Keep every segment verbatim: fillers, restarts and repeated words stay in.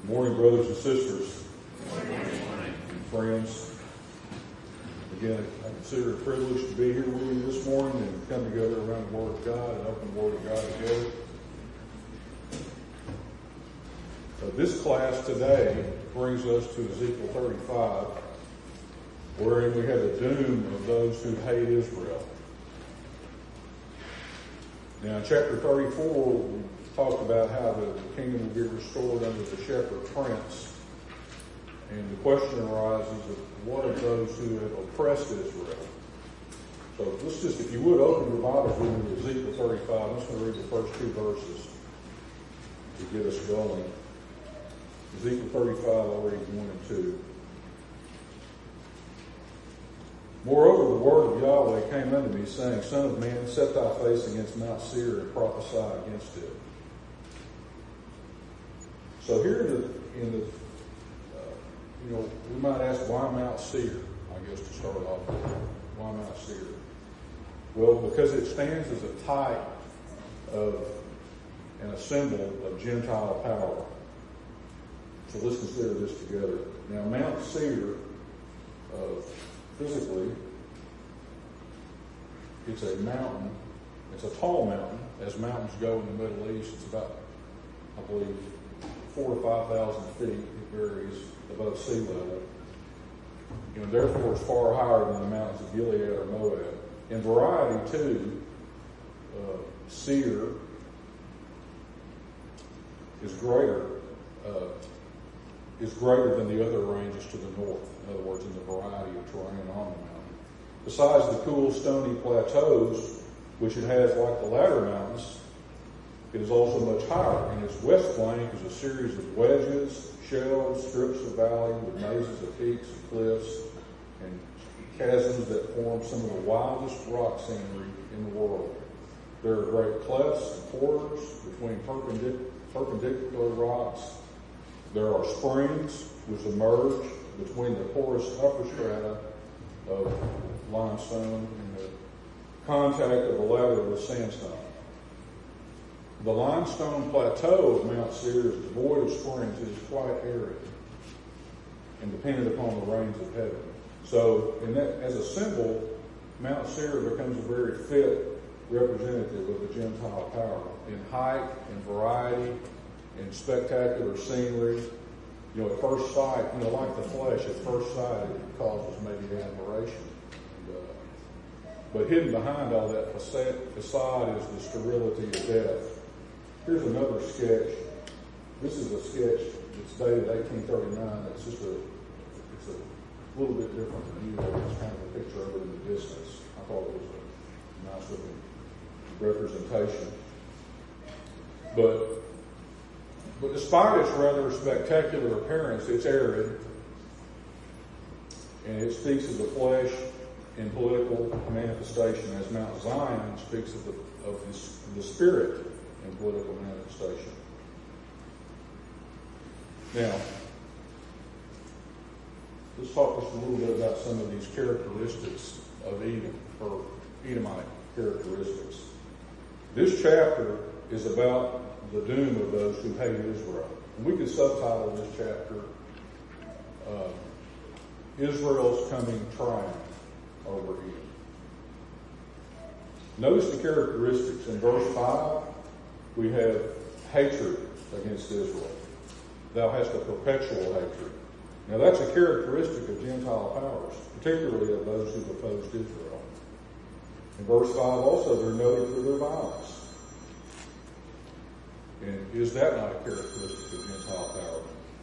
Good morning, brothers and sisters. Good morning. Friends. Again, I consider it a privilege to be here with you this morning and come together around the Word of God and open the Word of God together. Uh, this class today brings us to Ezekiel thirty-five, wherein we have the doom of those who hate Israel. Now, in chapter thirty-four, we talked about how the kingdom will be restored under the shepherd prince. And the question arises of what of those who have oppressed Israel? So let's just, if you would, open your Bibles with me to Ezekiel thirty-five. I'm just going to read the first two verses to get us going. Ezekiel thirty-five, I'll read one and two. Moreover, the word of Yahweh came unto me, saying, Son of man, set thy face against Mount Seir and prophesy against it. So here in the, in the uh, you know, we might ask, why Mount Seir? I guess to start off with, why Mount Seir? Well, because it stands as a type of and a symbol of Gentile power. So let's consider this together. Now, Mount Seir, uh, physically, it's a mountain. It's a tall mountain, as mountains go in the Middle East. It's about, I believe, four to five thousand feet. It varies above sea level. You know, therefore, it's far higher than the mountains of Gilead or Moab. In variety, too, uh, Seir is greater. Uh, is greater than the other ranges to the north. In other words, in the variety of terrain on the mountain. Besides the cool, stony plateaus, which it has like the latter mountains, it is also much higher. In its west flank is a series of wedges, shelves, strips of valley with mazes of peaks and cliffs and chasms that form some of the wildest rock scenery in the world. There are great clefts and quarters between perpendic- perpendicular rocks. There are springs which emerge between the porous upper strata of limestone and the contact of the latter with sandstone. The limestone plateau of Mount Seir is devoid of springs. It is quite arid and dependent upon the rains of heaven. So, in that, as a symbol, Mount Seir becomes a very fit representative of the Gentile power in height, in variety, in spectacular scenery. You know, at first sight, you know, like the flesh, at first sight, it causes maybe admiration. And, uh, but hidden behind all that facade, facade is the sterility of death. Here's another sketch. This is a sketch that's dated eighteen thirty-nine. It's just a, it's a little bit different than usual. It's kind of a picture of it in the distance. I thought it was a nice looking representation. But But despite its rather spectacular appearance, it's arid, and it speaks of the flesh in political manifestation, as Mount Zion speaks of the of this, the spirit in political manifestation. Now, let's talk just a little bit about some of these characteristics of Edom, or Edomite characteristics. This chapter is about the doom of those who hate Israel. And we could subtitle this chapter, uh, Israel's Coming Triumph over Edom. Notice the characteristics. In verse five, we have hatred against Israel. Thou hast a perpetual hatred. Now that's a characteristic of Gentile powers, particularly of those who opposed Israel. In verse five also, they're noted for their violence. And is that not a characteristic of Gentile power?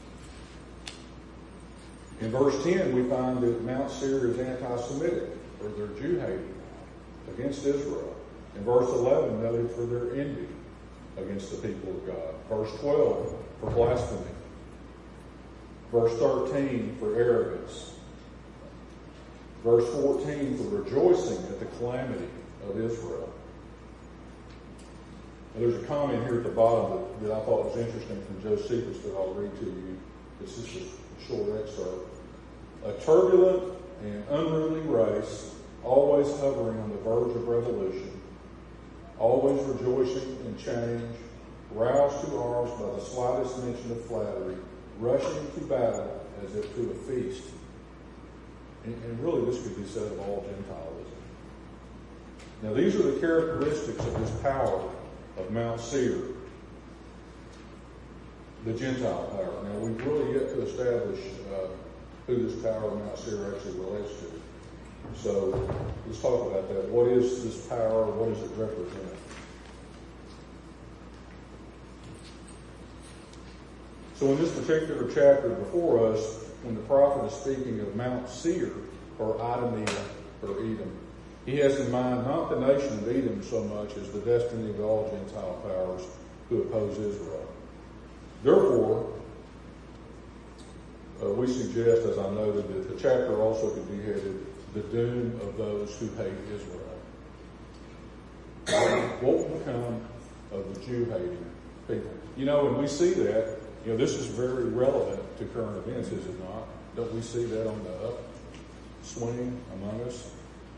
In verse ten, we find that Mount Seir is anti-Semitic, or they're Jew-hating against Israel. In verse eleven, noted for their envy against the people of God. Verse twelve, for blasphemy. Verse thirteen, for arrogance. Verse fourteen, for rejoicing at the calamity of Israel. There's a comment here at the bottom that, that I thought was interesting from Josephus that I'll read to you. This is a short excerpt. A turbulent and unruly race, always hovering on the verge of revolution, always rejoicing in change, roused to arms by the slightest mention of flattery, rushing to battle as if to a feast. And, and really this could be said of all Gentilism. Now these are the characteristics of this power of Mount Seir, the Gentile power. Now we've really yet to establish uh, who this power of Mount Seir actually relates to. So let's talk about that. What is this power? What does it represent? So in this particular chapter before us, when the prophet is speaking of Mount Seir, or Idumea, or Edom, he has in mind not the nation of Edom so much as the destiny of all Gentile powers who oppose Israel. Therefore, uh, we suggest, as I noted, that the chapter also could be headed, the doom of those who hate Israel. What will become of the Jew-hating people? You know, when we see that, you know, this is very relevant to current events, is it not? Don't we see that on the upswing among us?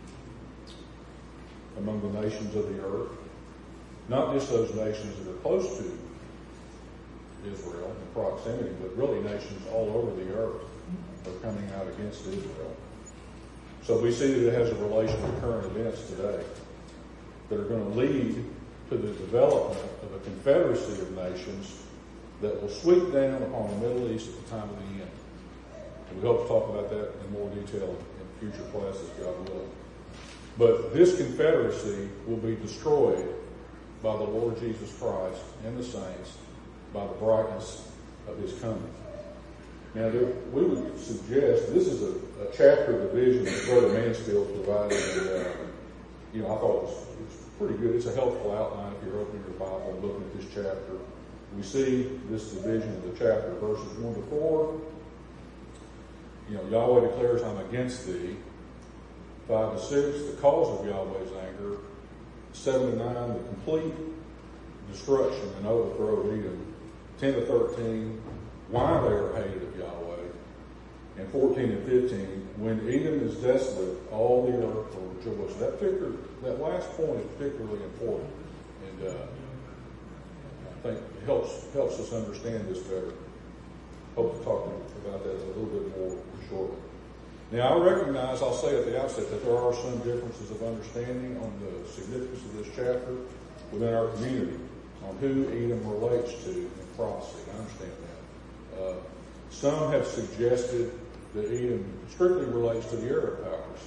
Among the nations of the earth? Not just those nations that are close to Israel in proximity, but really nations all over the earth are coming out against Israel. So we see that it has a relation to current events today that are going to lead to the development of a confederacy of nations that will sweep down upon the Middle East at the time of the end. And we hope to talk about that in more detail in future classes, God willing. But this confederacy will be destroyed by the Lord Jesus Christ and the saints by the brightness of his coming. Now, there, we would suggest, this is a, a chapter division that Brother Mansfield provided. And, uh, you know, I thought it was, it was pretty good. It's a helpful outline if you're opening your Bible and looking at this chapter. We see this division of the chapter, verses one to four. You know, Yahweh declares, I'm against thee. Five to six, the cause of Yahweh's anger. Seven to nine, the complete destruction and overthrow of Edom. Ten to thirteen, why they are hated of Yahweh. And fourteen and fifteen, when Edom is desolate, all the earth will rejoice. That particular, that last point is particularly important, and uh, I think it helps helps us understand this better. Hope to talk about that a little bit more shortly. Now, I recognize, I'll say at the outset, that there are some differences of understanding on the significance of this chapter within our community, on who Edom relates to in prophecy. I understand that. Uh, some have suggested that Edom strictly relates to the Arab powers.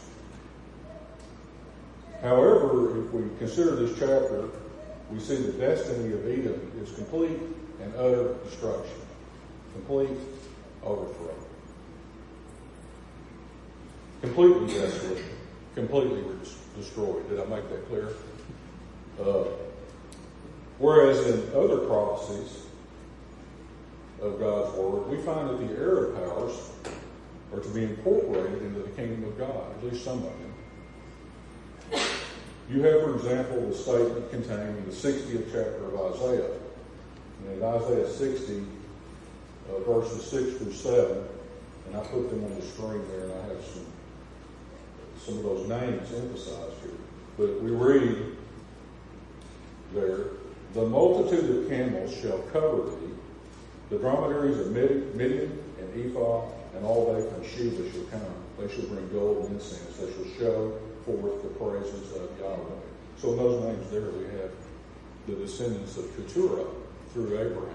However, if we consider this chapter, we see the destiny of Edom is complete and utter destruction, complete overthrow. Completely desolate, completely destroyed. Did I make that clear? Uh, whereas in other prophecies of God's Word, we find that the Arab powers are to be incorporated into the kingdom of God, at least some of them. You have, for example, the statement contained in the sixtieth chapter of Isaiah. And in Isaiah sixty, uh, verses six through seven, and I put them on the screen there, and I have some some of those names emphasized here. But we read there, the multitude of camels shall cover thee, the dromedaries of Midian and Ephah, and all they from Sheba shall come. They shall bring gold and incense. They shall show forth the praises of Yahweh. So in those names there we have the descendants of Keturah through Abraham.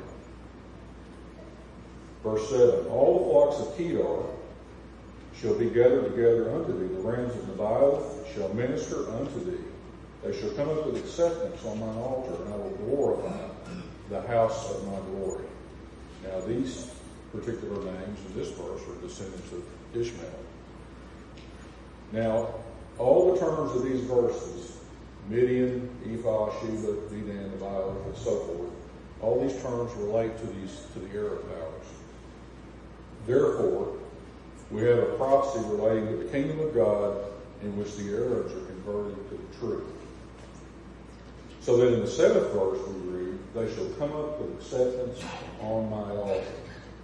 Verse seven, all the flocks of Kedar shall be gathered together unto thee. The rams of Nebaioth shall minister unto thee. They shall come up with acceptance on mine altar, and I will glorify the house of my glory. Now these particular names in this verse are descendants of Ishmael. Now, all the terms of these verses, Midian, Ephah, Sheba, Dedan, Nebaioth, and so forth, all these terms relate to these to the Arab powers. Therefore, we have a prophecy relating to the kingdom of God in which the Arabs are converted to the truth. So that in the seventh verse we read, they shall come up with acceptance on my altar,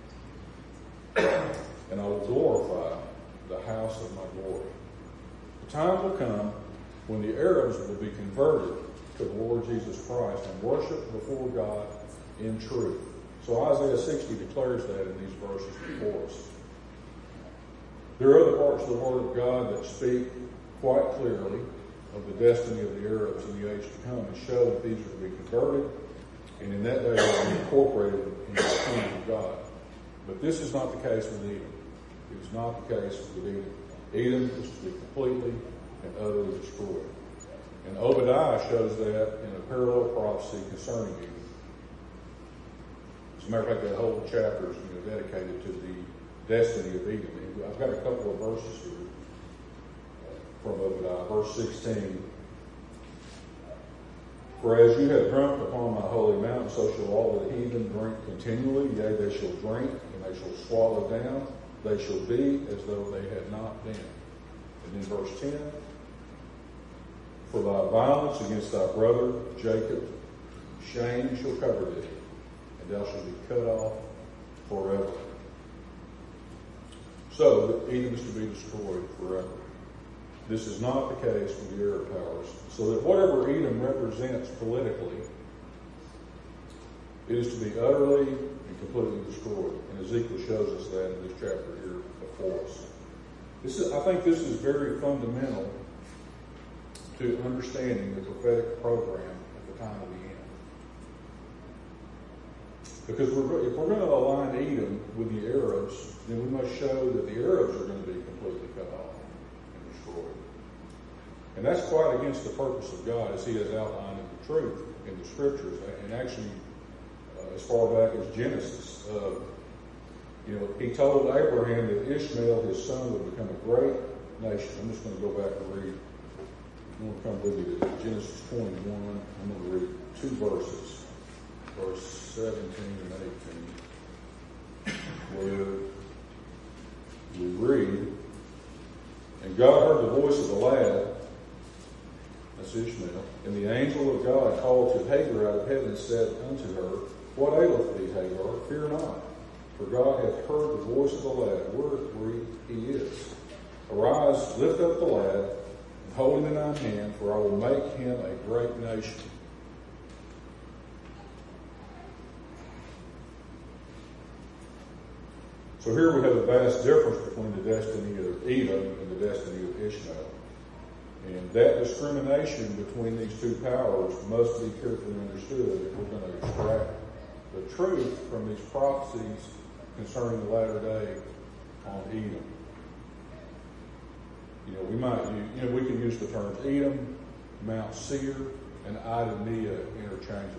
and I will glorify the house of my glory. The time will come when the Arabs will be converted to the Lord Jesus Christ and worship before God in truth. So Isaiah sixty declares that in these verses before us. There are other parts of the Word of God that speak quite clearly of the destiny of the Arabs in the age to come and show that these are to be converted, and in that day they will be incorporated into the kingdom of God. But this is not the case with Edom. It is not the case with Edom. Edom is to be completely and utterly destroyed. And Obadiah shows that in a parallel prophecy concerning Edom. As a matter of fact, that whole chapter is you know, dedicated to the destiny of Edom. And I've got a couple of verses here from Obadiah. Verse sixteen. For as you have drunk upon my holy mountain, so shall all the heathen drink continually. Yea, they shall drink, and they shall swallow down. They shall be as though they had not been. And then verse ten. For thy violence against thy brother Jacob, shame shall cover thee, and thou shalt be cut off forever. So, Edom is to be destroyed forever. This is not the case with the Arab powers. So that whatever Edom represents politically, it is to be utterly and completely destroyed. And Ezekiel shows us that in this chapter here before us. This is, I think this is very fundamental to understanding the prophetic program at the time of the end. Because we're, if we're going to align Edom with the Arabs, then we must show that the Arabs are going to be completely cut off and destroyed. And that's quite against the purpose of God as he has outlined in the truth in the scriptures. And actually, uh, as far back as Genesis, uh, you know, he told Abraham that Ishmael, his son, would become a great nation. I'm just going to go back and read. I'm going to come with you to Genesis twenty-one. I'm going to read two verses, verse seventeen and eighteen, where we read, and God heard the voice of the lad, that's Ishmael, and the angel of God called to Hagar out of heaven and said unto her, What aileth thee, Hagar? Fear not, for God hath heard the voice of the lad, where he is. Arise, lift up the lad, and hold him in thine hand, for I will make him a great nation. So here we have a vast difference between the destiny of Edom and the destiny of Ishmael. And that discrimination between these two powers must be carefully understood if we're going to extract the truth from these prophecies concerning the latter day on Edom. You know, we might use, you know, we can use the terms Edom, Mount Seir, and Idumea interchangeably.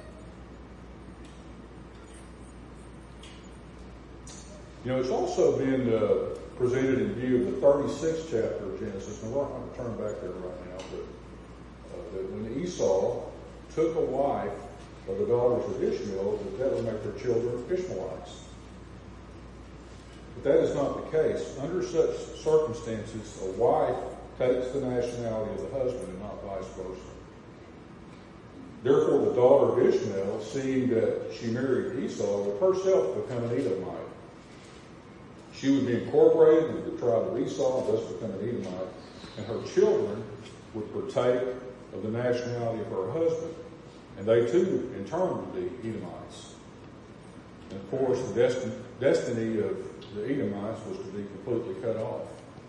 You know, it's also been uh, presented in view of the thirty-sixth chapter of Genesis. And we're not going to turn back there right now, but uh, that when Esau took a wife of the daughters of Ishmael, that that would make their children Ishmaelites. But that is not the case. Under such circumstances, a wife takes the nationality of the husband and not vice versa. Therefore, the daughter of Ishmael, seeing that she married Esau, would herself become an Edomite. She would be incorporated into the tribe of Esau, thus become an Edomite, and her children would partake of the nationality of her husband, and they too, in turn, would be Edomites. And of course, the desti- destiny of the Edomites was to be completely cut off.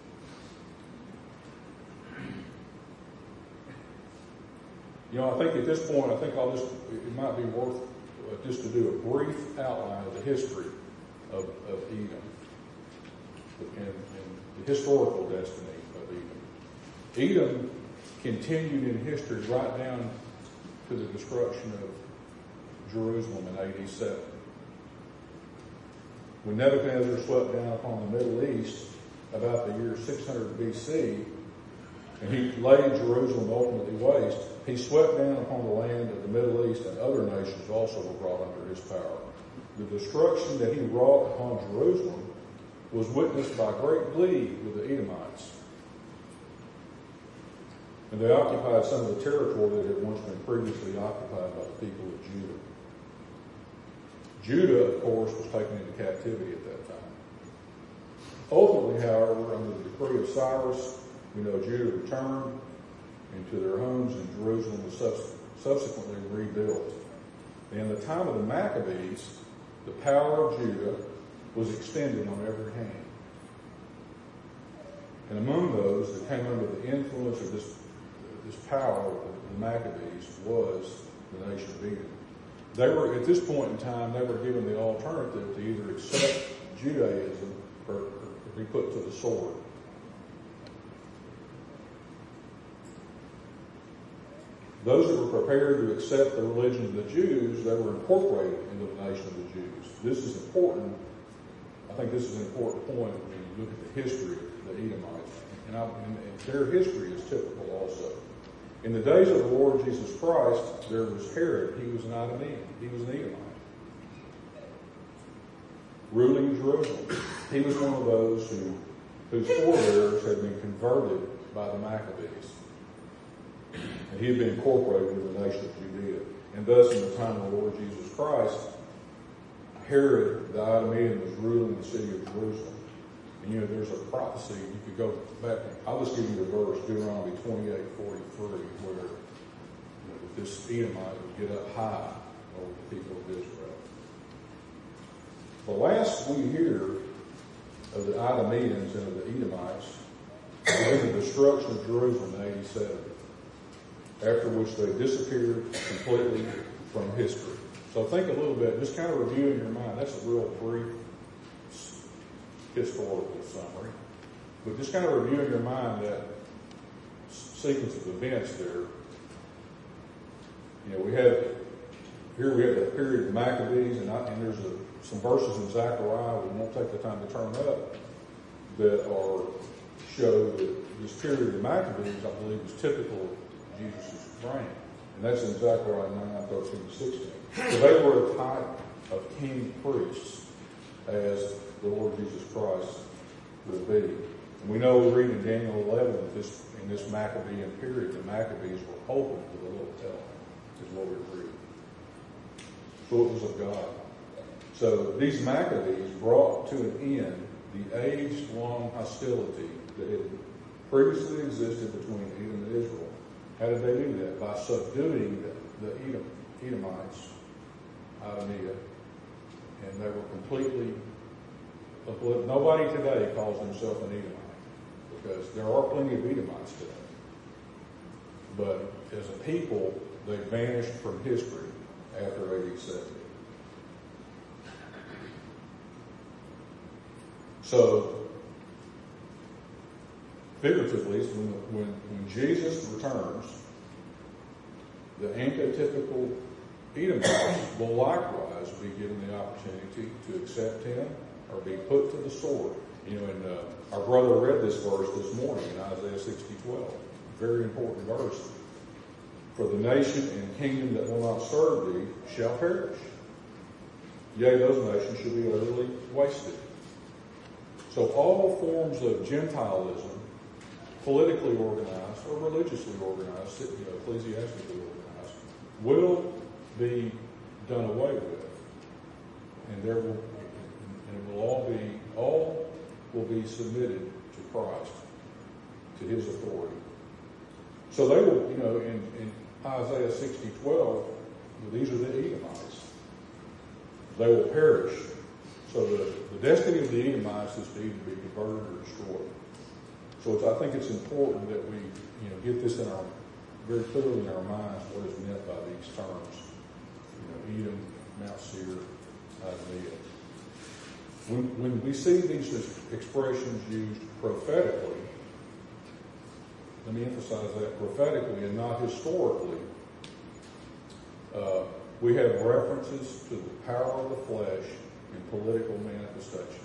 You know, I think at this point, I think I'll just, it might be worth uh, just to do a brief outline of the history of, of Edom and, and the historical destiny of Edom. Edom continued in history right down to the destruction of Jerusalem in A D seven. When Nebuchadnezzar swept down upon the Middle East about the year six hundred B C, and he laid Jerusalem ultimately waste, he swept down upon the land of the Middle East, and other nations also were brought under his power. The destruction that he wrought upon Jerusalem was witnessed by great glee with the Edomites. And they occupied some of the territory that had once been previously occupied by the people of Judah. Judah, of course, was taken into captivity at that time. Ultimately, however, under the decree of Cyrus, we know Judah returned into their homes, and Jerusalem was subs- subsequently rebuilt. And in the time of the Maccabees, the power of Judah was extended on every hand. And among those that came under the influence of this, this power of the Maccabees was the nation of Edom. They were, at this point in time, they were given the alternative to either accept Judaism or, or be put to the sword. Those that were prepared to accept the religion of the Jews, they were incorporated into the nation of the Jews. This is important. I think this is an important point when you look at the history of the Edomites. And, I, and, and their history is typical also. In the days of the Lord Jesus Christ, there was Herod. He was an Idumean. He was an Edomite. Ruling Jerusalem. He was one of those who, whose forebears had been converted by the Maccabees. And he had been incorporated into the nation of Judea. And thus, in the time of the Lord Jesus Christ, Herod, the Idumean, was ruling the city of Jerusalem. And you know, there's a prophecy, you could go back, I'll just give you the verse, Deuteronomy twenty-eight forty-three, where you know, this Edomite would get up high over the people of Israel. The last we hear of the Idumeans and of the Edomites was in the destruction of Jerusalem in eighty-seven, after which they disappeared completely from history. So think a little bit, just kind of review in your mind. That's a real brief historical summary. But just kind of review in your mind that sequence of events there. You know, we have, here we have the period of Maccabees, and, I, and there's a, some verses in Zechariah, we won't take the time to turn up, that are, show that this period of the Maccabees, I believe, is typical of Jesus' reign. And that's in Zechariah nine, thirteen, sixteen. So they were a type of king priests as the Lord Jesus Christ will be. And we know we read in Daniel eleven that this, in this Maccabean period, the Maccabees were open to the little tell, is what we read. So it was of God. So these Maccabees brought to an end the age-long hostility that had previously existed between Edom and Israel. How did they do that? By subduing the, the Edom, Edomites, Idumea, and they were completely, nobody today calls themselves an Edomite, because there are plenty of Edomites today. But as a people, they vanished from history after A D seventy. So, figuratively, when, when, when Jesus returns, the antitypical Edomites will likewise be given the opportunity to accept him or be put to the sword. You know, and uh, our brother read this verse this morning in Isaiah sixty twelve. Very important verse. For the nation and kingdom that will not serve thee shall perish. Yea, those nations shall be utterly wasted. So all forms of Gentilism, politically organized or religiously organized, you know, ecclesiastically organized, will be done away with, and there will, and it will all be, all will be submitted to Christ, to His authority. So they will, you know, in, in Isaiah sixty twelve, these are the Edomites. They will perish. So the, the destiny of the Edomites is to either be converted or destroyed. So it's, I think it's important that we, you know, get this in our, very clearly in our minds what is meant by these terms. You know, Edom, Mount Seir, Idumea. When, when we see these expressions used prophetically, let me emphasize that, prophetically and not historically, uh, we have references to the power of the flesh in political manifestation.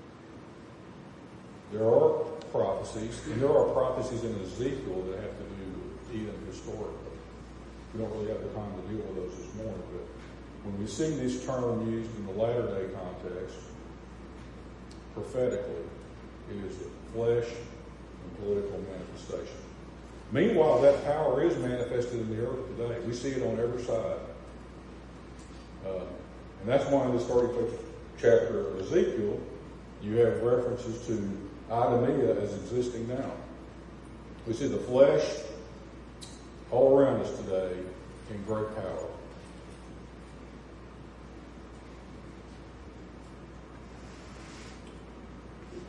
There are prophecies, and there are prophecies in Ezekiel that have to do with Edom historically. We don't really have the time to deal with those this morning, but when we see this term used in the latter day context, prophetically, it is the flesh and political manifestation. Meanwhile, that power is manifested in the earth today. We see it on every side. Uh, and that's why in this thirty-fifth chapter of Ezekiel, you have references to Idumea as existing now. We see the flesh all around us today in great power.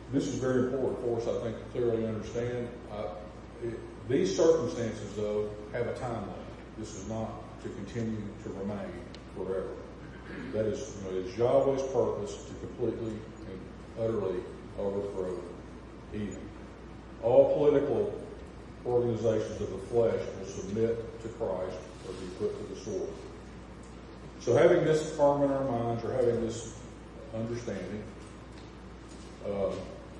this is very important for us, I think, to clearly understand. Uh, it, these circumstances, though, have a timeline. This is not to continue to remain forever. That is, you know, it is Yahweh's purpose to completely and utterly overthrow Edom. All political organizations of the flesh will submit to Christ or be put to the sword. So having this firm in our minds, or having this understanding, uh,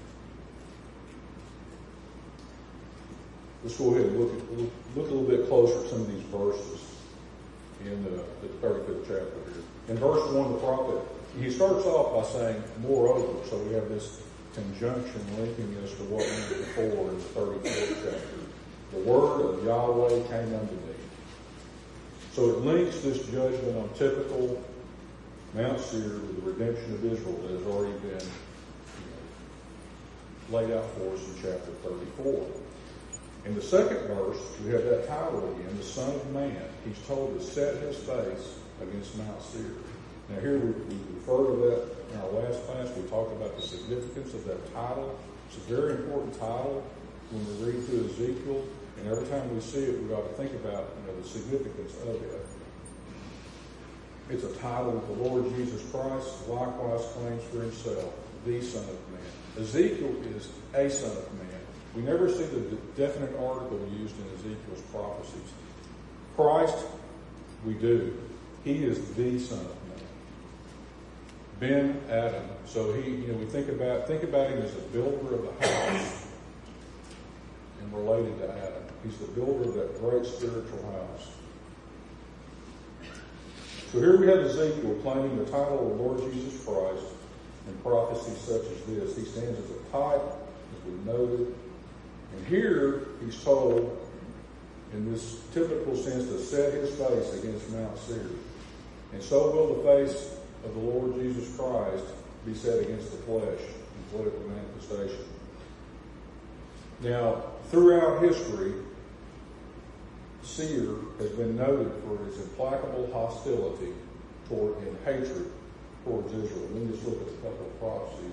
let's go ahead and look, at, look, look a little bit closer at some of these verses in the, the thirty-fifth chapter here. In verse one, the prophet, he starts off by saying, moreover, so we have this conjunction linking us to what went before in the thirty-fourth chapter. The word of Yahweh came unto me. So it links this judgment on typical Mount Seir with the redemption of Israel that has already been, you know, laid out for us in chapter thirty-four. In the second verse, we have that title again, the Son of Man. He's told to set his face against Mount Seir. Now here we, we refer to that in our last class. We talked about the significance of that title. It's a very important title when we read through Ezekiel, and every time we see it, we ought to think about, you know, the significance of it. It's a title that the Lord Jesus Christ likewise claims for himself, the Son of Man. Ezekiel is a Son of Man. We never see the definite article used in Ezekiel's prophecies. Christ, we do. He is the Son of Man. Ben Adam. So he, you know, we think about think about him as a builder of the house and related to Adam. He's the builder of that great spiritual house. So here we have Ezekiel claiming the title of the Lord Jesus Christ in prophecy such as this. He stands as a type, as we noted. And here he's told, in this typical sense, to set his face against Mount Seir. And so will the face of the Lord Jesus Christ be set against the flesh in political manifestation. Now, throughout history, Seir has been noted for its implacable hostility toward and hatred towards Israel. Let me just look at a couple of prophecies.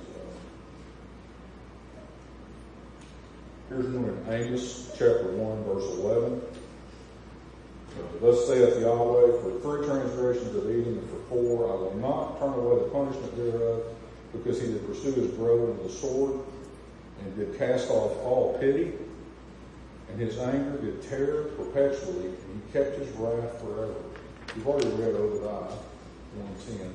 Here's one in Amos chapter one, verse eleven. Thus saith Yahweh, for three transgressions of Edom and for four, I will not turn away the punishment thereof, because he did pursue his brother with the sword, and did cast off all pity, and his anger did tear perpetually, and he kept his wrath forever. You've already read Obadiah one ten.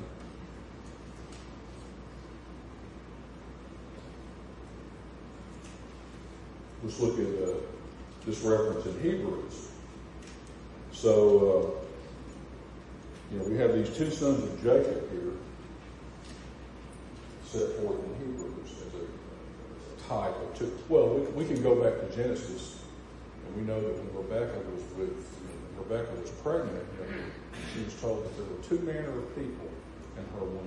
Let's look at uh, this reference in Hebrews. So, uh, you know, we have these two sons of Jacob here set forth in Hebrews as a type of two. Well, we, we can go back to Genesis, and we know that when Rebecca was with, you know, Rebecca was pregnant, you know, she was told that there were two manner of people in her womb.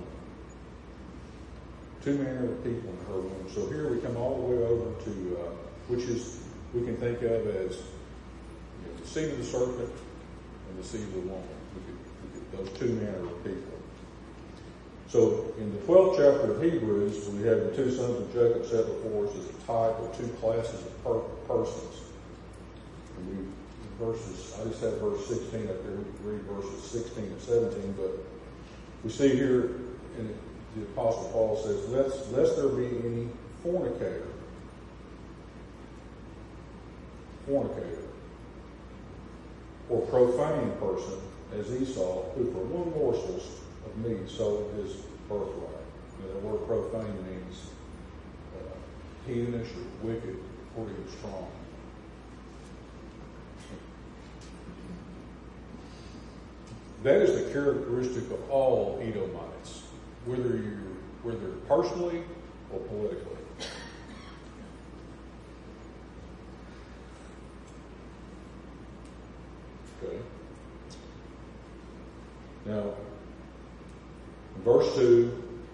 Two manner of people in her womb. So here we come all the way over to, uh, which is, we can think of as, you know, the seed of the serpent and the seed of the woman. We could, we could, those two manner of people. So in the twelfth chapter of Hebrews, we have the two sons of Jacob set before us as a type of two classes of per- persons. And we, verses, I just have verse sixteen up there. We can read verses sixteen and seventeen, but we see here in the Apostle Paul says, lest, lest there be any fornicator. Fornicator. Or profane person, as Esau, who for one morsel of meat sold his birthright. Now, the word profane means uh, heathenish or wicked, or even strong. That is the characteristic of all Edomites, whether you whether personally or politically. Okay. Now, in verse two,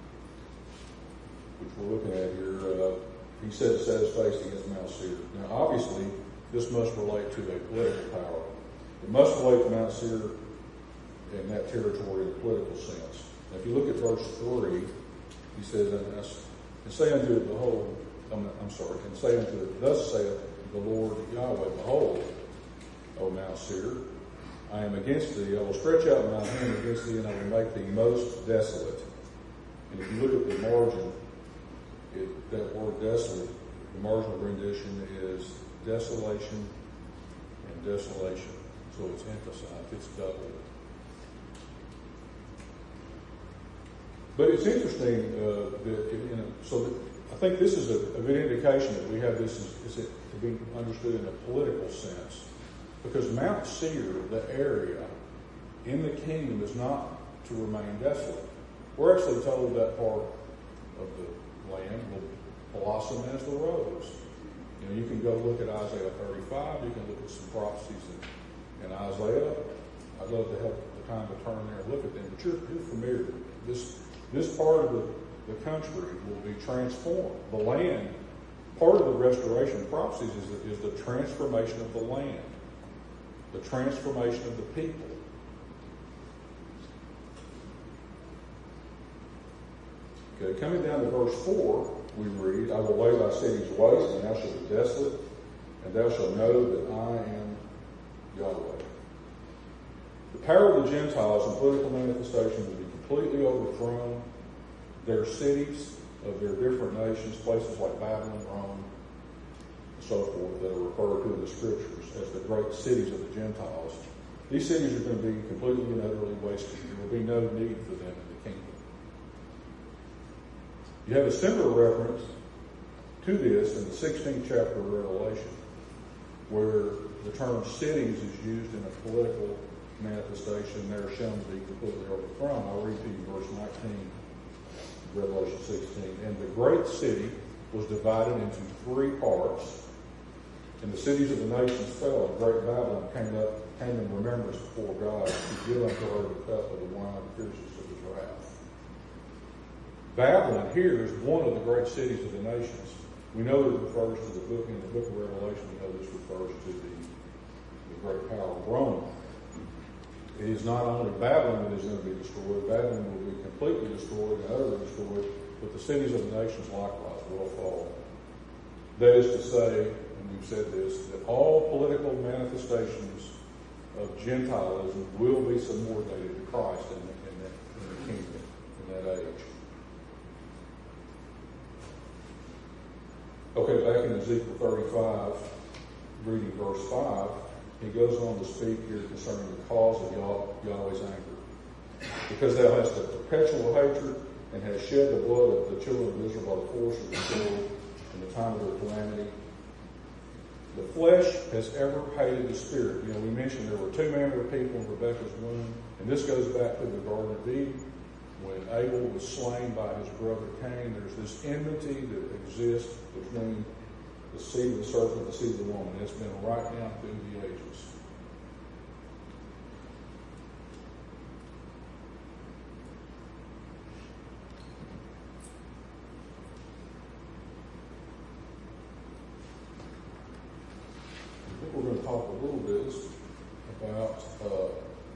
which we're looking at here, uh, he said to set his face against Mount Seir. Now, obviously, this must relate to a political power. It must relate to Mount Seir in that territory in a political sense. Now, if you look at verse three, he says, and say unto it, behold, I'm, I'm sorry, and say unto it, thus saith the Lord Yahweh, behold, O Mount Seir, I am against thee. I will stretch out my hand against thee, and I will make thee most desolate. And if you look at the margin, it, that word desolate, the marginal rendition is desolation and desolation. So it's emphasized, it's doubled. But it's interesting uh, that, in a, so that I think this is a, a good indication that we have this is, is it to be understood in a political sense. Because Mount Seir, the area in the kingdom, is not to remain desolate. We're actually told that part of the land will blossom as the rose. You know, you can go look at Isaiah thirty-five. You can look at some prophecies in, in Isaiah. I'd love to have the time to turn there and look at them. But you're, you're familiar with this. This part of the, the country will be transformed. The land, part of the restoration prophecies is, is the transformation of the land, the transformation of the people. Okay, coming down to verse four, we read, I will lay thy cities waste, and thou shalt be desolate, and thou shalt know that I am Yahweh. The power of the Gentiles and political manifestation will be completely overthrown. Their cities of their different nations, places like Babylon, Rome, and so forth, that are referred to in the scriptures as the great cities of the Gentiles, these cities are going to be completely and utterly wasted. There will be no need for them in the kingdom. You have a similar reference to this in the sixteenth chapter of Revelation, where the term cities is used in a political manifestation. They're shown to be completely overthrown. I'll read to you verse nineteen, Revelation sixteen. And the great city was divided into three parts, and the cities of the nations fell, and great Babylon came up, came in remembrance before God to give unto her the cup of the wine of the fierceness of his wrath. Babylon here is one of the great cities of the nations. We know it refers to the book, in the book of Revelation, we know this refers to the, the great power of Rome. It is not only Babylon that is going to be destroyed, Babylon will be completely destroyed and utterly destroyed, but the cities of the nations likewise will fall. That is to say, and we've said this, that all political manifestations of Gentilism will be subordinated to Christ in the, in the, in the kingdom, in that age. Okay, back in Ezekiel thirty-five, reading verse five, he goes on to speak here concerning the cause of Yah- Yahweh's anger. Because thou hast a perpetual hatred and hast shed the blood of the children of Israel by the force of the sword in the time of their calamity. The flesh has ever hated the spirit. You know, we mentioned there were two manner of people in Rebekah's womb, and this goes back to the Garden of Eden. When Abel was slain by his brother Cain, there's this enmity that exists between the seed of the serpent and the seed of the woman. It's been right down through the ages. I think we're going to talk a little bit about, uh,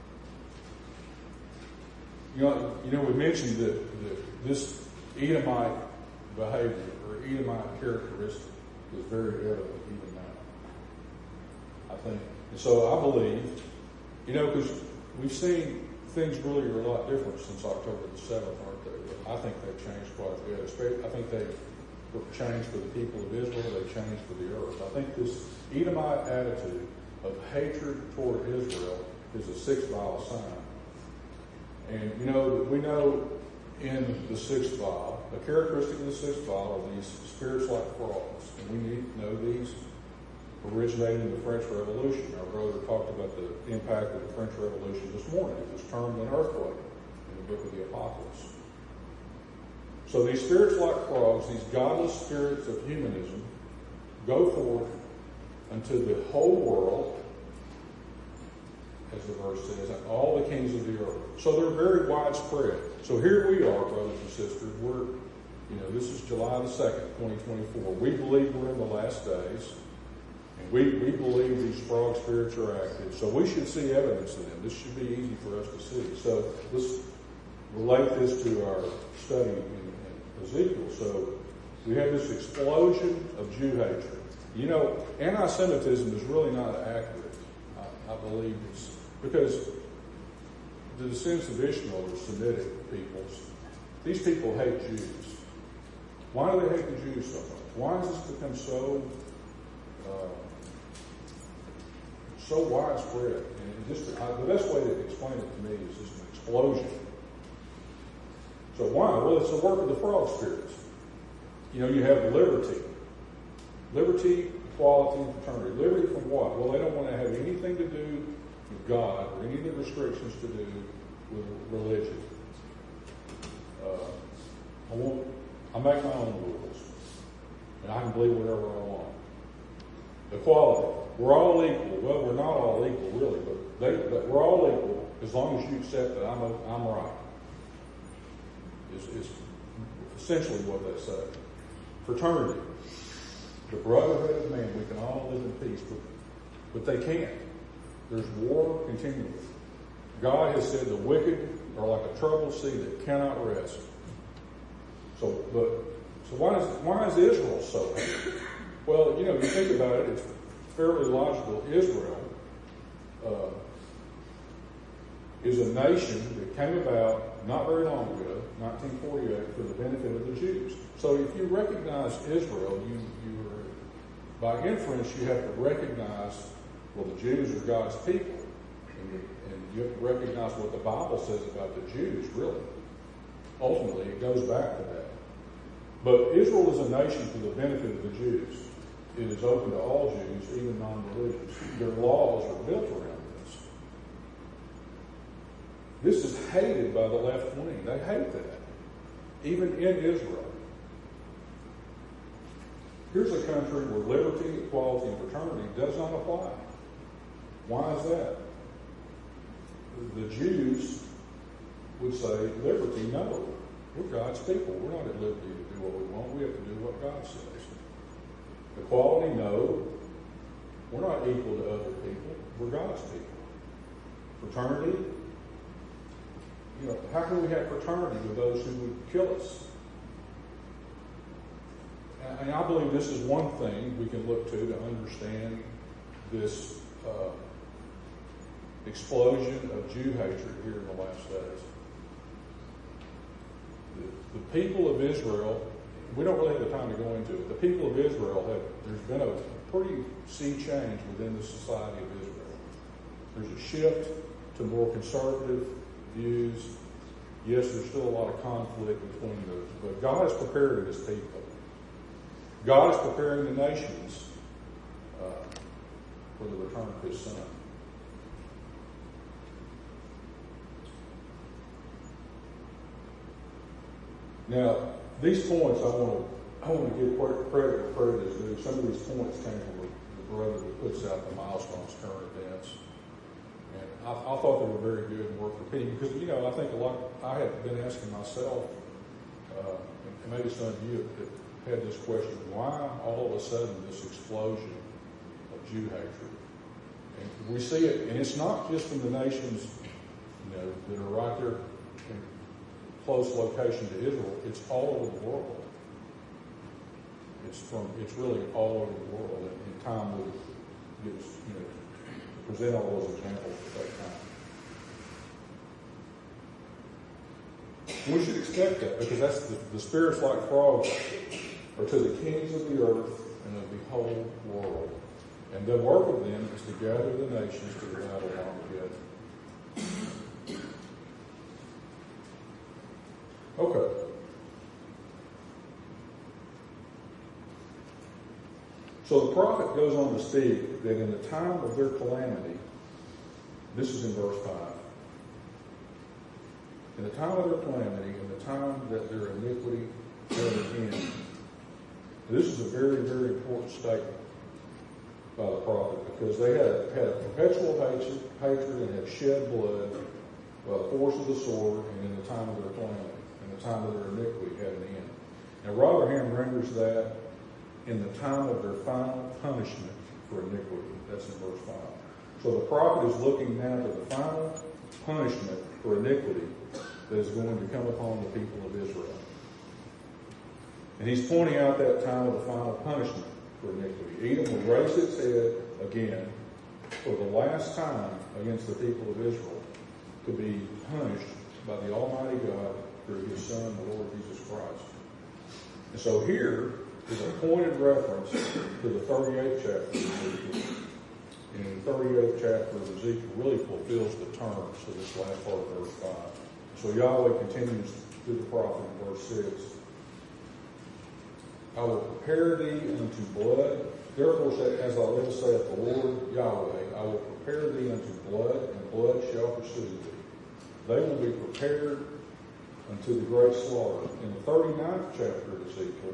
you know, you know, we mentioned that, that this Edomite behavior or Edomite characteristic is very evident even now, I think. And so I believe, you know, because we've seen things really are a lot different since October the seventh, aren't they? But I think they've changed quite a bit. I think they've changed for the people of Israel. They've changed for the earth. I think this Edomite attitude of hatred toward Israel is a sixth vial sign. And, you know, we know in the sixth vial, a characteristic of the sixth vial are these spirits like frogs. And we need to know these originated in the French Revolution. Our brother talked about the impact of the French Revolution this morning. It was termed an earthquake in the book of the Apocalypse. So these spirits like frogs, these godless spirits of humanism, go forth unto the whole world, as the verse says, and all the kings of the earth. So they're very widespread. So here we are, brothers and sisters. We're, you know, this is July the second, twenty twenty-four. We believe we're in the last days. And we, we believe these frog spirits are active. So we should see evidence of them. This should be easy for us to see. So let's relate this to our study in, in Ezekiel. So We have this explosion of Jew hatred. You know, anti-Semitism is really not accurate, I, I believe. It's because the descendants of Ishmael are Semitic peoples. These people hate Jews. Why do they hate the Jews so much? Why has this become so uh, so widespread? And just I, the best way to explain it to me is just an explosion. So why? Well, it's the work of the frog spirits. You know, you have liberty. Liberty, equality, and fraternity. Liberty from what? Well, they don't want to have anything to do with God or any of the restrictions to do with religion. Uh, I want, I make my own rules. And I can believe whatever I want. Equality. We're all equal. Well, we're not all equal, really, but they, but we're all equal as long as you accept that I'm, a, I'm right. Is, is essentially what they say. Fraternity. The brotherhood of man. We can all live in peace, but, but they can't. There's war continually. God has said the wicked are like a troubled sea that cannot rest. So, but, so why is, why is Israel so hated? Well, you know, you think about it, it's fairly logical. Israel uh, is a nation that came about not very long ago, nineteen forty-eight, for the benefit of the Jews. So if you recognize Israel, you, you are, by inference, you have to recognize, well, the Jews are God's people. And you, and you have to recognize what the Bible says about the Jews, really. Ultimately, it goes back to that. But Israel is a nation for the benefit of the Jews. It is open to all Jews, even non-religious. Their laws are built around this. This is hated by the left wing. They hate that. Even in Israel. Here's a country where liberty, equality, and fraternity does not apply. Why is that? The Jews would say, liberty, no. We're God's people. We're not at liberty to do what we want. We have to do what God says. Equality, no. We're not equal to other people. We're God's people. Fraternity, you know, how can we have fraternity with those who would kill us? And I believe this is one thing we can look to to understand this uh, explosion of Jew hatred here in the last days. The, the people of Israel, we don't really have the time to go into it. The people of Israel have, there's been a pretty sea change within the society of Israel. There's a shift to more conservative views. Yes, there's still a lot of conflict between those, but God has prepared his people. God is preparing the nations uh, for the return of his Son. Now, these points I want to I want to give credit where credit is due. Some of these points came from the brother that puts out the milestones, current events, and I, I thought they were very good and worth repeating because you know I think a lot. I had been asking myself, uh, and maybe some of you have had this question: why all of a sudden this explosion of Jew hatred? And we see it, and it's not just from the nations, you know, that are right there in close location to Israel. It's all over the world. It's from. It's really all over the world, and, and time would give us, you know, present all those examples at that time. We should expect that because that's the, the spirits like frogs are to the kings of the earth and of the whole world, and the work of them is to gather the nations to the battle of Armageddon. Okay. So the prophet goes on to speak that in the time of their calamity, this is in verse five, in the time of their calamity, in the time that their iniquity shall end. This is a very, very important statement by the prophet because they had, had a perpetual hatred, hatred and had shed blood by the force of the sword and in the time of their calamity. The time of their iniquity had an end. Now, Rotherham renders that in the time of their final punishment for iniquity. That's in verse five. So the prophet is looking now to the final punishment for iniquity that is going to come upon the people of Israel. And he's pointing out that time of the final punishment for iniquity. Edom will raise its head again for the last time against the people of Israel to be punished by the Almighty God through his Son, the Lord Jesus Christ. And so here is a pointed reference to the thirty-eighth chapter of Ezekiel. And in the thirty-eighth chapter of Ezekiel really fulfills the terms of this last part of verse five. So Yahweh continues through the prophet in verse six. I will prepare thee unto blood. Therefore, as I live, saith the Lord Yahweh, I will prepare thee unto blood, and blood shall pursue thee. They will be prepared unto the great slaughter. In the thirty-ninth chapter of Ezekiel,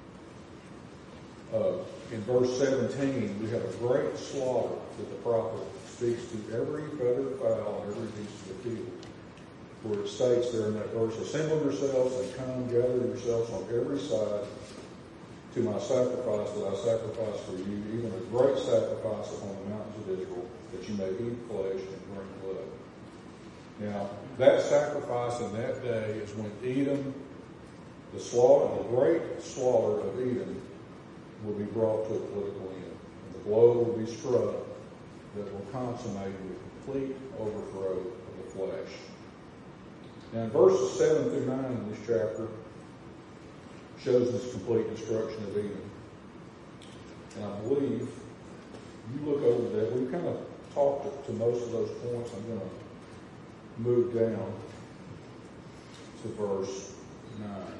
uh, in verse seventeen, we have a great slaughter that the prophet speaks to every feathered fowl and every beast of the field. Where it states there in that verse, assemble yourselves and come, gather yourselves on every side to my sacrifice that I sacrifice for you, even a great sacrifice upon the mountains of Israel, that you may eat flesh and drink blood. Now, that sacrifice in that day is when Edom, the slaughter, the great slaughter of Edom, will be brought to a political end. And the blow will be struck that will consummate the complete overthrow of the flesh. Now, in verses seven through nine in this chapter, shows this complete destruction of Edom. And I believe, you look over that, we've kind of talked to most of those points. I'm going to move down to verse nine,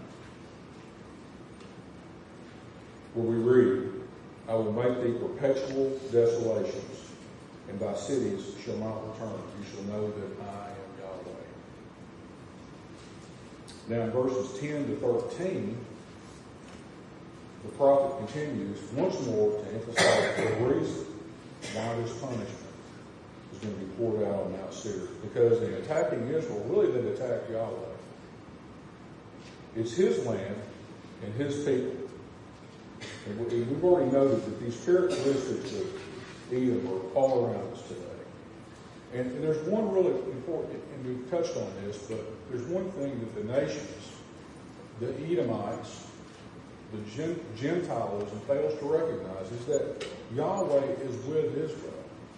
where we read, I will make thee perpetual desolations, and thy cities shall not return. You shall know that I am Yahweh. Now in verses ten to thirteen, the prophet continues once more to emphasize the reason why this punishment is going to be poured out on Mount Seir. Because in attacking Israel, really they've attacked Yahweh. It's his land and his people. And we've already noted that these characteristics of Edom are all around us today. And, and there's one really important, and we've touched on this, but there's one thing that the nations, the Edomites, the Gentilism fails to recognize is that Yahweh is with Israel.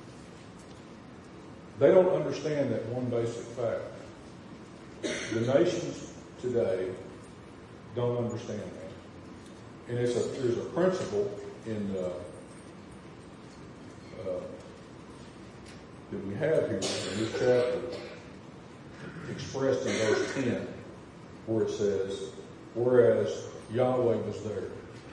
They don't understand that one basic fact. The nations today don't understand that. And it's a, there's a principle in uh, uh, that we have here in this chapter expressed in verse ten, where it says, whereas Yahweh was there.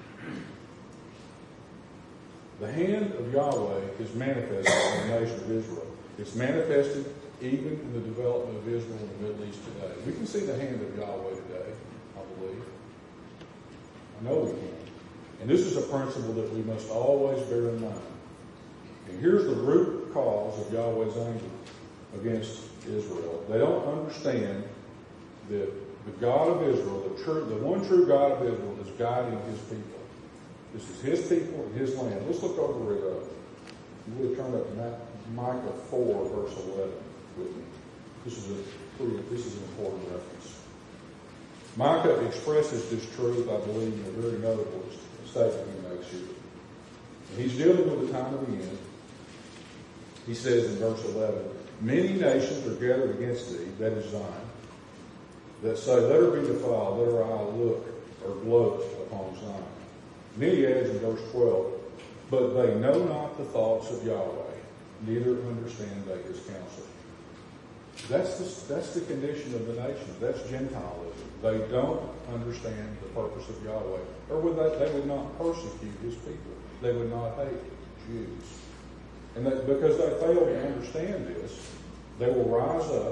The hand of Yahweh is manifested in the nation of Israel. It's manifested even in the development of Israel in the Middle East today. We can see the hand of Yahweh today, I believe. I know we can. And this is a principle that we must always bear in mind. And here's the root cause of Yahweh's anger against Israel. They don't understand that the God of Israel, the true, the one true God of Israel, is guiding his people. This is his people and his land. Let's look over at, uh, you would turn up to Micah four, verse eleven with me. This is a pretty, this is an important reference. Micah expresses this truth, I believe, in a very notable statement he makes here. And he's dealing with the time of the end. He says in verse eleven, many nations are gathered against thee, that is Zion, that say, let her be defiled, let her eye look or gloat upon Zion. And then he adds in verse twelve, but they know not the thoughts of Yahweh, neither understand they his counsel. That's the, that's the condition of the nations. That's Gentilism. They don't understand the purpose of Yahweh. Or would they, they would not persecute his people. They would not hate Jews. And that, because they fail to understand this, they will rise up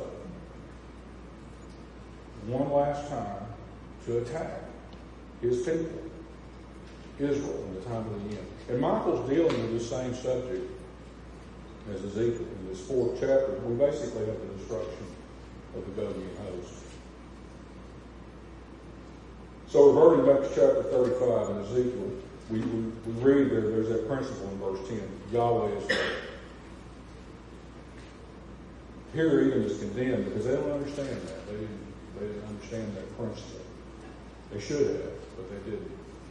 one last time to attack his people, Israel, in the time of the end. And Michael's dealing with the same subject as Ezekiel. In this fourth chapter, we basically have the destruction of the Gogian host. So reverting back to chapter thirty-five in Ezekiel, we, we, we read there, there's that principle in verse ten. Yahweh is there. Here Edom is condemned because they don't understand that. They didn't, they didn't understand that principle. They should have, but they didn't.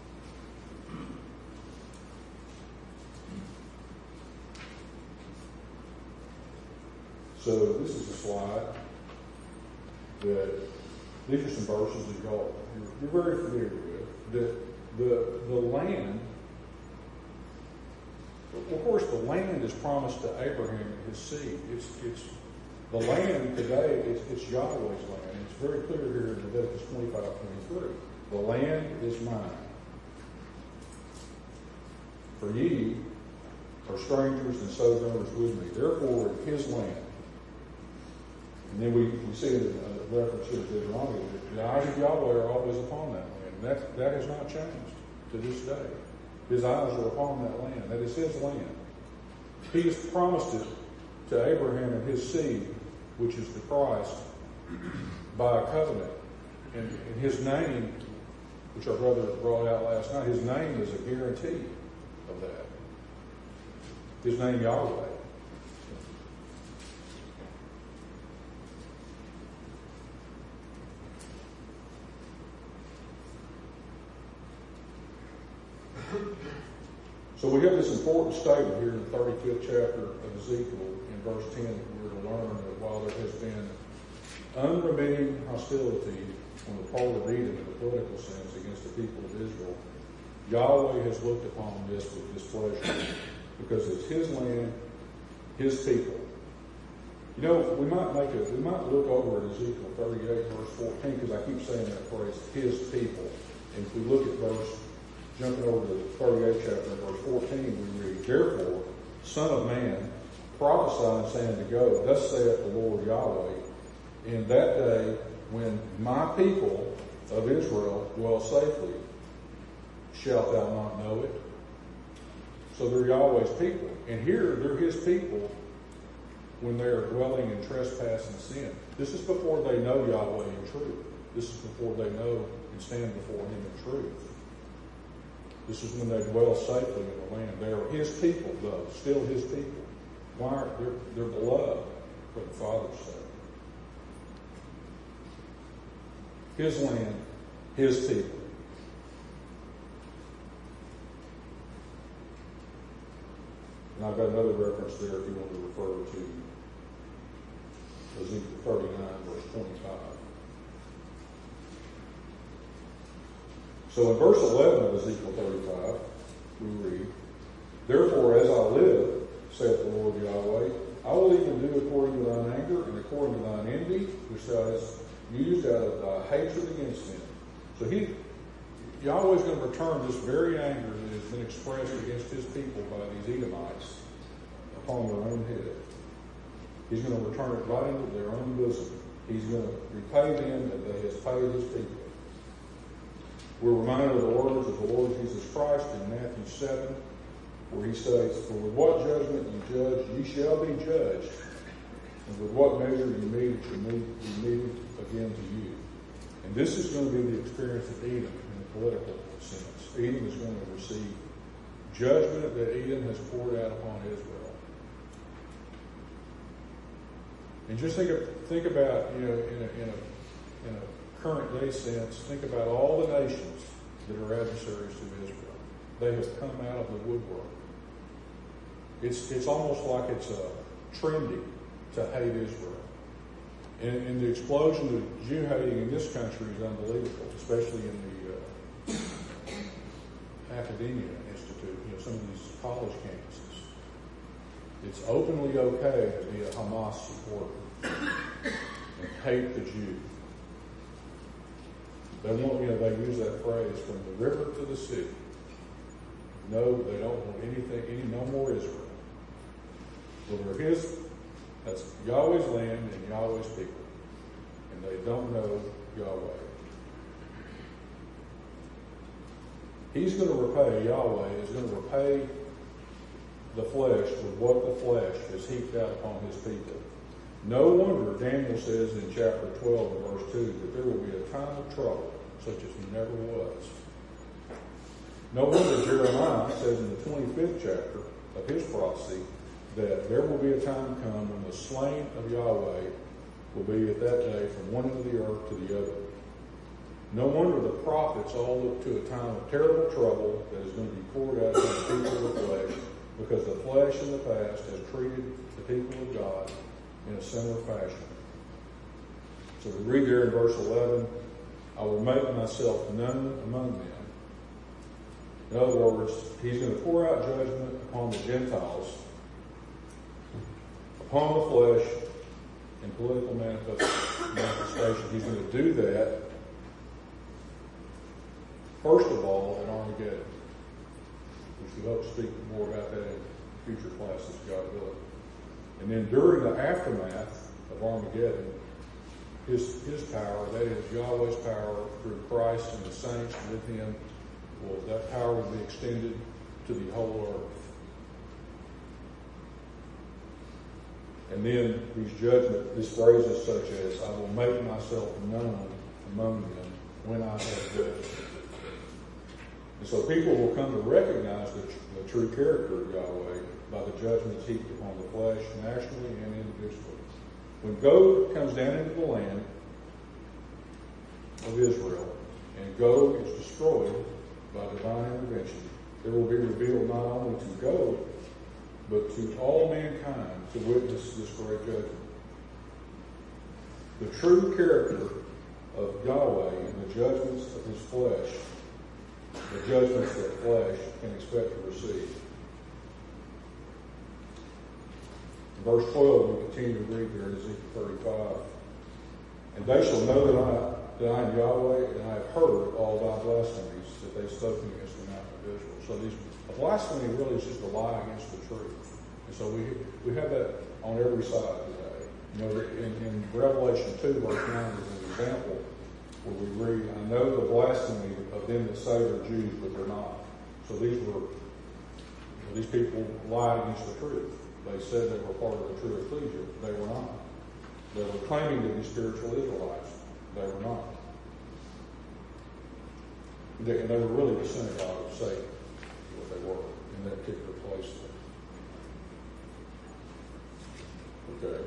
So this is a slide that these are some verses that y'all you're, you're very familiar with. That the the land, of course, the land is promised to Abraham and his seed. It's it's the land today. It's, it's Yahweh's land. It's very clear here in Leviticus twenty-five twenty-three. The land is mine. For ye are strangers and sojourners with me. Therefore, his land. And then we, we see it in a reference here to Deuteronomy. The eyes of Yahweh are always upon that land. And that, that has not changed to this day. His eyes are upon that land. That is his land. He has promised it to Abraham and his seed, which is the Christ, by a covenant. And, and his name, which our brother brought out last night, his name is a guarantee of that. His name, Yahweh. So we have this important statement here in the thirty-fifth chapter of Ezekiel in verse ten that we're to learn that while there has been unremitting hostility on the part of Edom in a political sense against the people of Israel, Yahweh has looked upon this with displeasure because it's his land, his people. You know, we might make a, we might look over at Ezekiel thirty-eight verse fourteen, because I keep saying that phrase, his people. And if we look at verse Jumping over to the thirty-eighth chapter, verse fourteen, we read, Therefore, Son of man, prophesy and saying to go, Thus saith the Lord Yahweh, in that day when my people of Israel dwell safely, shalt thou not know it? So they're Yahweh's people. And here, they're his people when they're dwelling in trespass and sin. This is before they know Yahweh in truth. This is before they know and stand before him in truth. This is when they dwell safely in the land. They are his people, though, still his people. Why are they're, they're beloved for the Father's sake. His land, his people. And I've got another reference there if you want to refer to Ezekiel thirty-nine, verse twenty-five. So in verse eleven of Ezekiel thirty-five, we read, Therefore, as I live, saith the Lord Yahweh, I will even do according to thine anger and according to thine envy, which thou hast used out of thy hatred against them. So he, Yahweh is going to return this very anger that has been expressed against his people by these Edomites upon their own head. He's going to return it right into their own bosom. He's going to repay them as they has paid his people. We're reminded of the words of the Lord Jesus Christ in Matthew seven, where he states, For with what judgment you judge, ye shall be judged, and with what measure you mete, it shall be meted again to you. And this is going to be the experience of Edom in the political sense. Edom is going to receive judgment that Edom has poured out upon Israel. And just think of, think about, you know, in a, in a, in a current day sense, think about all the nations that are adversaries to Israel. They have come out of the woodwork. It's it's almost like it's a trendy to hate Israel. And, and the explosion of Jew hating in this country is unbelievable, especially in the uh, Academia Institute, you know, some of these college campuses. It's openly okay to be a Hamas supporter and hate the Jew. They won't, you know, they use that phrase, from the river to the sea. No, they don't want anything, any no more Israel. Well, they're his, that's Yahweh's land and Yahweh's people. And they don't know Yahweh. He's going to repay, Yahweh is going to repay the flesh with what the flesh has heaped out upon his people. No wonder Daniel says in chapter twelve and verse two that there will be a time of trouble such as never was. No wonder Jeremiah says in the twenty-fifth chapter of his prophecy that there will be a time come when the slain of Yahweh will be at that day from one end of the earth to the other. No wonder the prophets all look to a time of terrible trouble that is going to be poured out on the people of the flesh, because the flesh in the past has treated the people of God in a similar fashion. So we read there in verse eleven, I will make myself known among them. In other words, he's going to pour out judgment upon the Gentiles, upon the flesh, in political manifestation. He's going to do that, first of all, at Armageddon. We should hope to speak more about that in future classes, God willing. And then during the aftermath of Armageddon, his, his power, that is Yahweh's power through Christ and the saints with him, well, that power will be extended to the whole earth. And then these judgment, these phrases such as, I will make myself known among them when I have judged. And so people will come to recognize the, the true character of Yahweh by the judgments heaped upon the flesh, nationally and individually. When Gog comes down into the land of Israel, and Gog is destroyed by divine intervention, there will be revealed not only to Gog, but to all mankind to witness this great judgment. The true character of Yahweh and the judgments of his flesh, the judgments that flesh can expect to receive. In verse twelve, we continue to read there in Ezekiel thirty-five. And they shall know that I, that I am Yahweh, and I have heard all thy blasphemies that they spoke against the mountain of Israel. So these, a blasphemy really is just a lie against the truth. And so we we have that on every side today. You know, in, in Revelation two, verse nine is an example where we read, I know the blasphemy of them that say they're Jews, but they're not. So these were, you know, these people lied against the truth. They said they were part of the true ecclesia. They were not. They were claiming to be spiritual Israelites. They were not. They, and they were really the synagogue of Satan, what they were in that particular place. Okay.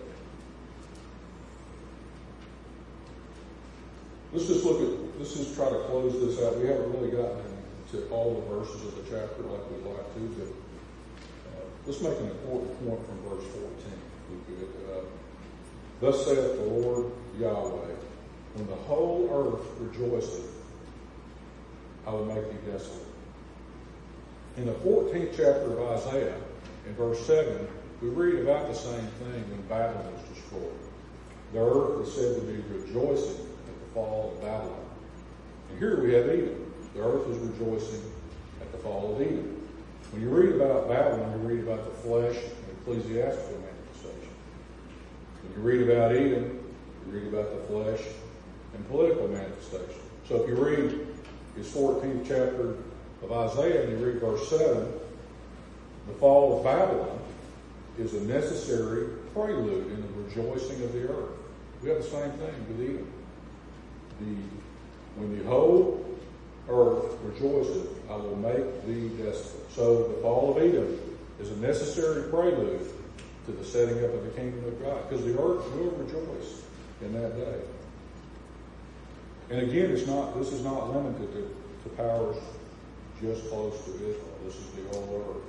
Let's just look at, let's just try to close this out. We haven't really gotten into all the verses of the chapter like we'd like to, but uh, let's make an important point from verse fourteen, if we could. Uh, Thus saith the Lord Yahweh, when the whole earth rejoiceth, I will make thee desolate. In the fourteenth chapter of Isaiah, in verse seven, we read about the same thing when Babylon was destroyed. The earth is said to be rejoicing at the fall of Babylon. And here we have Edom. The earth is rejoicing at the fall of Edom. When you read about Babylon, you read about the flesh and ecclesiastical manifestation. When you read about Edom, you read about the flesh and political manifestation. So if you read his fourteenth chapter of Isaiah and you read verse seven, the fall of Babylon is a necessary prelude in the rejoicing of the earth. We have the same thing with Edom. The, when the whole earth rejoiceth, I will make thee desolate. So the fall of Edom is a necessary prelude to the setting up of the kingdom of God, because the earth will rejoice in that day. And again, it's not. This is not limited to, to powers just close to Israel. This is the whole earth.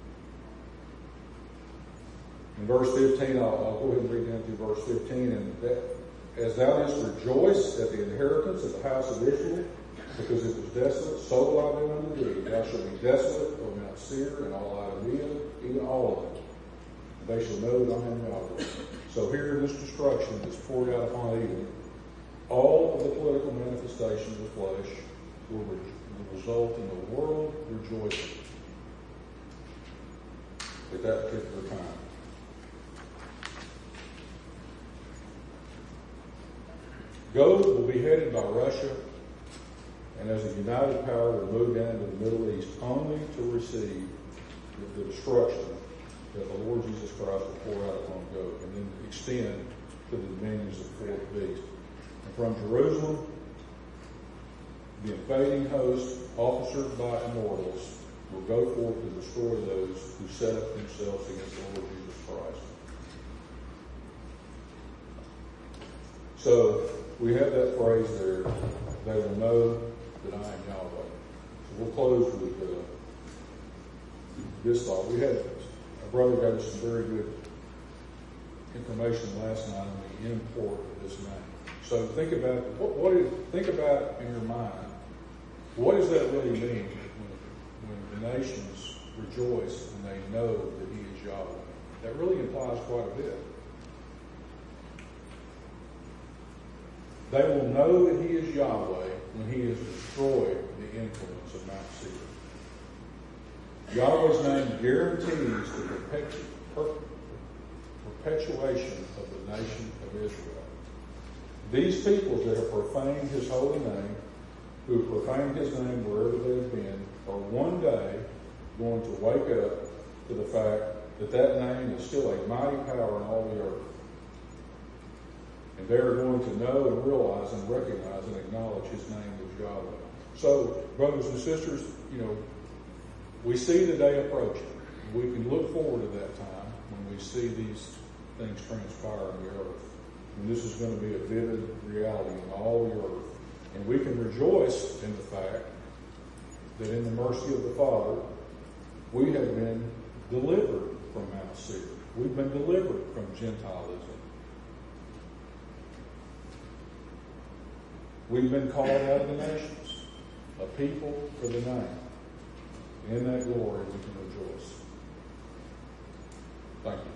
In verse fifteen, I'll, I'll go ahead and read down through verse fifteen. And that, as thou didst rejoice at the inheritance of the house of Israel, because it was desolate, so will I do unto thee. Thou shalt be desolate, O Mount Seir, and all Idumea, even all of them. They shall know that I am Yahweh. So here, this destruction is poured out upon Edom. All of the political manifestations of flesh will, re- will result in the world rejoicing at that particular time. Gog will be headed by Russia, and as a united power will move down into the Middle East only to receive the, the destruction that the Lord Jesus Christ will pour out upon Gog, and then extend to the dominions of the fourth beast. And from Jerusalem, the invading host, officered by immortals, will go forth to destroy those who set up themselves against the Lord Jesus Christ. So we have that phrase there, they will know that I am Yahweh. So we'll close with uh, this thought. We had a brother got us some very good information last night on the import of this name. So think about what, what is think about in your mind. What does that really mean when, when the nations rejoice and they know that He is Yahweh? That really implies quite a bit. They will know that He is Yahweh when He has destroyed the influence of Mount Seir. Yahweh's name guarantees the perpetu- per- perpetuation of the nation of Israel. These peoples that have profaned His holy name, who have profaned His name wherever they have been, are one day going to wake up to the fact that that name is still a mighty power in all the earth. And they're going to know and realize and recognize and acknowledge His name as Yahweh. So, brothers and sisters, you know, we see the day approaching. We can look forward to that time when we see these things transpire on the earth. And this is going to be a vivid reality in all the earth. And we can rejoice in the fact that in the mercy of the Father, we have been delivered from Mount Seir. We've been delivered from Gentilism. We've been called out of the nations, a people for the name. In that glory we can rejoice. Thank you.